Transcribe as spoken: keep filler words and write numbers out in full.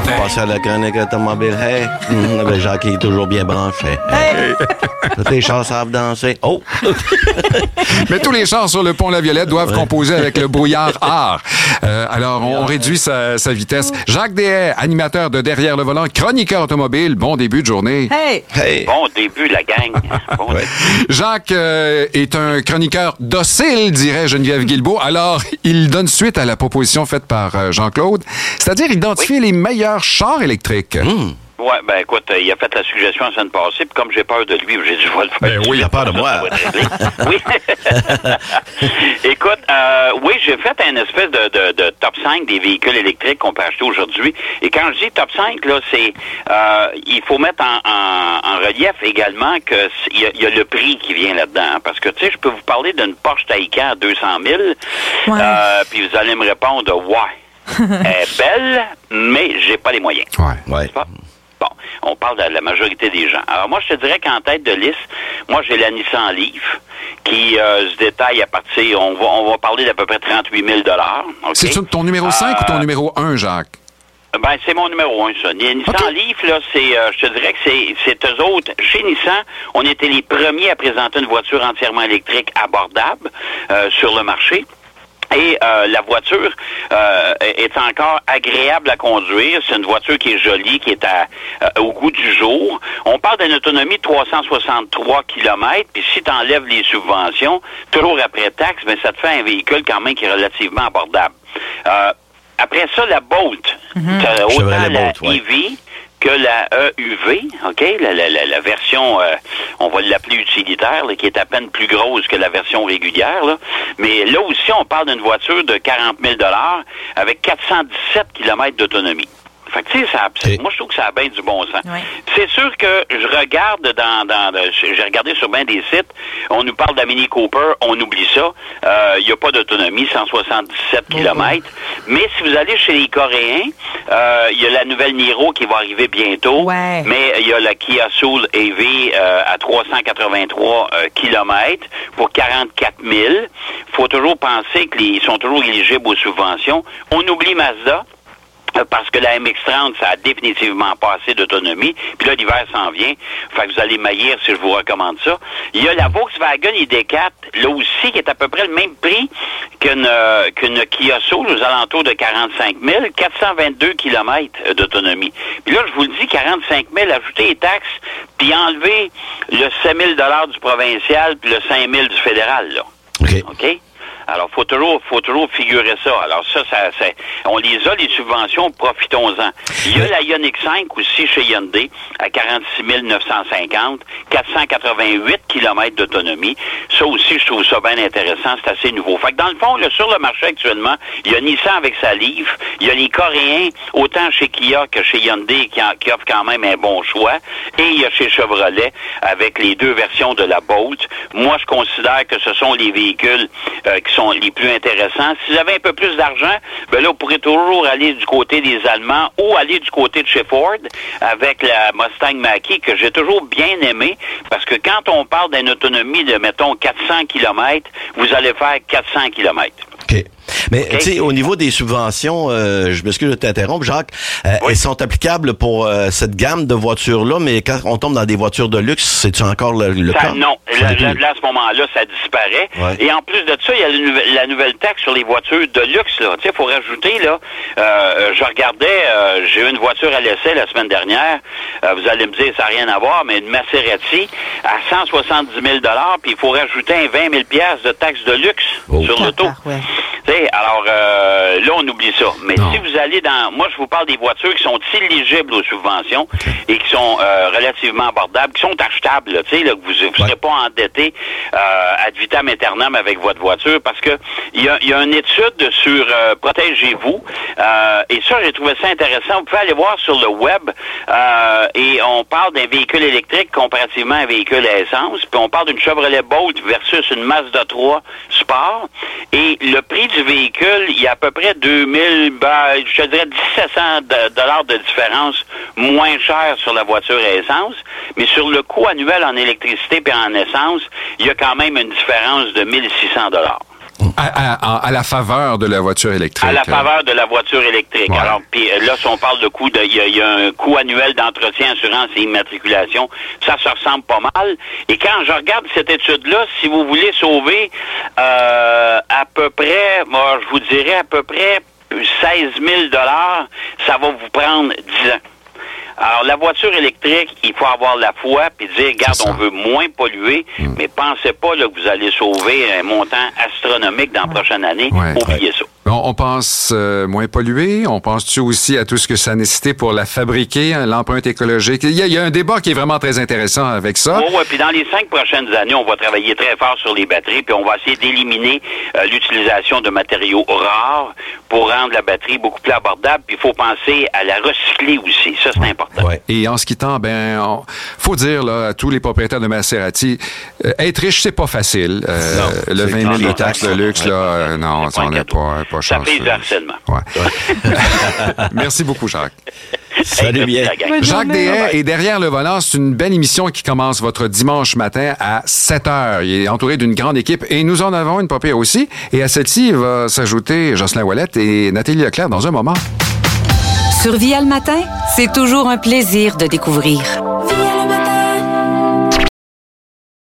On passe à la chronique automobile. Hey, mmh, ben Jacques est toujours bien branché. Hey. Toutes les chars savent danser. Oh! Mais tous les chars sur le pont La Violette doivent ouais. composer avec le brouillard art. Euh, alors, on, on réduit sa, sa vitesse. Jacques Deshaies, animateur de Derrière le volant, chroniqueur automobile. Bon début de journée. Hey! Hey. Bon début, la gang. Bon ouais. début. Jacques euh, est un chroniqueur docile, dirait Geneviève Guilbeault. Alors, il donne suite à la proposition faite par euh, Jean-Claude, c'est-à-dire identifier oui. les meilleurs chars électriques. Mmh. Oui, ben écoute, euh, il a fait la suggestion la semaine passée, puis comme j'ai peur de lui, j'ai dit je vais le faire. Ben oui, il a peur de moi. Oui. Écoute, euh, oui, j'ai fait un espèce de, de, de top cinq des véhicules électriques qu'on peut acheter aujourd'hui. Et quand je dis top cinq, là, c'est euh, il faut mettre en, en, en relief également que il y, y a le prix qui vient là-dedans. Hein, parce que, tu sais, je peux vous parler d'une Porsche Taycan à deux cent mille, ouais. euh, puis vous allez me répondre, ouais, elle est belle, mais j'ai pas les moyens. Ouais. Ouais. Bon, on parle de la majorité des gens. Alors moi, je te dirais qu'en tête de liste, moi, j'ai la Nissan Leaf qui euh, se détaille à partir, on va, on va parler d'à peu près trente-huit mille dollars. Okay? C'est ton numéro cinq euh, ou ton numéro un, Jacques? Ben, c'est mon numéro un, ça. Nissan okay. Leaf, là, c'est, euh, je te dirais que c'est, c'est eux autres. Chez Nissan, on était les premiers à présenter une voiture entièrement électrique abordable euh, sur le marché. Et euh, la voiture euh, est encore agréable à conduire. C'est une voiture qui est jolie, qui est à, euh, au goût du jour. On parle d'une autonomie de trois cent soixante-trois kilomètres, puis si tu enlèves les subventions, toujours après taxe, ben, ça te fait un véhicule quand même qui est relativement abordable. Euh, après ça, la Bolt. Mm-hmm. T'as autant Chevrolet la Bolt, ouais. E V que la E U V, OK? La, la, la, la version, euh, on va l'appeler utilitaire, là, qui est à peine plus grosse que la version régulière. Là. Mais là aussi, on parle d'une voiture de quarante mille dollars avec quatre cent dix-sept kilomètres d'autonomie. Fait que, tu sais, ça, okay. moi, je trouve que ça a bien du bon sens. Oui. C'est sûr que je regarde dans, dans, dans j'ai regardé sur bien des sites, on nous parle de la Mini Cooper, on oublie ça. Il euh, n'y a pas d'autonomie, cent soixante-dix-sept mm-hmm. kilomètres. Mais si vous allez chez les Coréens, il euh, y a la nouvelle Niro qui va arriver bientôt. Ouais. Mais il y a la Kia Soul A V euh, à trois cent quatre-vingt-trois euh, kilomètres pour quarante-quatre mille. Il faut toujours penser qu'ils sont toujours éligibles aux subventions. On oublie Mazda. Parce que la M X trente, ça a définitivement pas assez d'autonomie. Puis là, l'hiver s'en vient. Fait que vous allez maillir si je vous recommande ça. Il y a la Volkswagen I D quatre, là aussi, qui est à peu près le même prix qu'une, euh, qu'une Kia Soul, aux alentours de quarante-cinq mille, quatre cent vingt-deux kilomètres d'autonomie. Puis là, je vous le dis, quarante-cinq mille, ajouter les taxes, puis enlever le sept mille dollars du provincial, puis le cinq mille du fédéral, là. OK. OK? Alors, faut toujours, faut toujours figurer ça. Alors, ça, ça, ça, on les a, les subventions, profitons-en. Il y a la Ioniq cinq aussi chez Hyundai à quarante-six mille neuf cent cinquante, quatre cent quatre-vingt-huit kilomètres d'autonomie. Ça aussi, je trouve ça bien intéressant. C'est assez nouveau. Fait que dans le fond, là, sur le marché actuellement, il y a Nissan avec sa Leaf. Il y a les Coréens, autant chez Kia que chez Hyundai, qui, en, qui offrent quand même un bon choix. Et il y a chez Chevrolet avec les deux versions de la Bolt. Moi, je considère que ce sont les véhicules euh, qui sont les plus intéressants. Si vous avez un peu plus d'argent, ben là, vous pourrez toujours aller du côté des Allemands ou aller du côté de chez Ford avec la Mustang Mach-E que j'ai toujours bien aimé parce que quand on parle d'une autonomie de, mettons, quatre cents kilomètres, vous allez faire quatre cents kilomètres. OK. Mais okay. tu sais, au niveau des subventions, euh, je m'excuse de t'interrompre, Jacques, euh, oui. elles sont applicables pour euh, cette gamme de voitures-là, mais quand on tombe dans des voitures de luxe, c'est-tu encore le, le ça, cas? Non. Là, là, là, à ce moment-là, ça disparaît. Ouais. Et en plus de ça, il y a la nouvelle, la nouvelle taxe sur les voitures de luxe. Là. Tu sais, il faut rajouter, là, euh, je regardais, euh, j'ai eu une voiture à l'essai la semaine dernière, euh, vous allez me dire, ça n'a rien à voir, mais une Maserati à cent soixante-dix mille dollars, puis il faut rajouter un vingt mille dollars de taxe de luxe oh. sur l'auto. Ouais. Alors, euh, là, on oublie ça. Mais non. si vous allez dans... Moi, je vous parle des voitures qui sont éligibles aux subventions et qui sont euh, relativement abordables, qui sont achetables, là, tu sais, là, que vous ne serez ouais. pas endetté euh, ad vitam aeternam avec votre voiture parce que il y a, y a une étude sur euh, Protégez-vous euh, et ça, j'ai trouvé ça intéressant. Vous pouvez aller voir sur le web euh, et on parle d'un véhicule électrique comparativement à un véhicule à essence, puis on parle d'une Chevrolet Bolt versus une Mazda trois Sport et le prix du véhicule, il y a à peu près deux mille, ben, je te dirais dix-sept cents dollars de différence moins cher sur la voiture à essence, mais sur le coût annuel en électricité et en essence, il y a quand même une différence de mille six cents dollars. À, à, à la faveur de la voiture électrique. À la faveur de la voiture électrique. Ouais. Alors, puis là, si on parle de coût, il y, y a un coût annuel d'entretien, assurance et immatriculation, ça se ressemble pas mal. Et quand je regarde cette étude-là, si vous voulez sauver euh, à peu près, moi, je vous dirais à peu près seize mille dollars, ça va vous prendre dix ans. Alors, la voiture électrique, il faut avoir la foi puis dire, regarde, on veut moins polluer, mmh. mais pensez pas là, que vous allez sauver un montant astronomique dans la prochaine année. Ouais. Oubliez ouais. ça. On, on pense euh, moins polluer. On pense-tu aussi à tout ce que ça a nécessité pour la fabriquer, hein, l'empreinte écologique? Il y, a, il y a un débat qui est vraiment très intéressant avec ça. Oh, ouais, puis dans les cinq prochaines années, on va travailler très fort sur les batteries, puis on va essayer d'éliminer euh, l'utilisation de matériaux rares pour rendre la batterie beaucoup plus abordable. Puis il faut penser à la recycler aussi. Ça, c'est ouais. important. Ouais. Et en ce quittant, ben, on, faut dire là, à tous les propriétaires de Maserati, euh, être riche, c'est pas facile. Euh, non, le vingt mille de taxes de luxe, ouais, là, euh, non, ça, on n'est pas, pas ça chanceux. fait du harcèlement. Ouais. Merci beaucoup, Jacques. Salut hey, bien. Jacques Deshaies est derrière le volant. C'est une belle émission qui commence votre dimanche matin à sept heures. Il est entouré d'une grande équipe et nous en avons une pas pire aussi. Et à celle-ci, il va s'ajouter Jocelyn Ouellette et Nathalie Leclerc dans un moment. Sur Via le matin, c'est toujours un plaisir de découvrir.